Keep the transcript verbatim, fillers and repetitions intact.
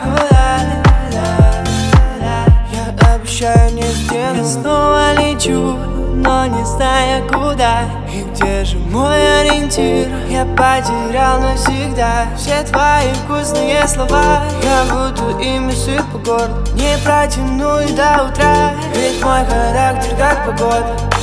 Я обещаю не сделать. Я снова лечу, но не зная куда. И где же мой ориентир? Я потерял навсегда. Все твои вкусные слова я буду ими сыпать по городу. Не протяну и до утра, ведь мой характер как погода.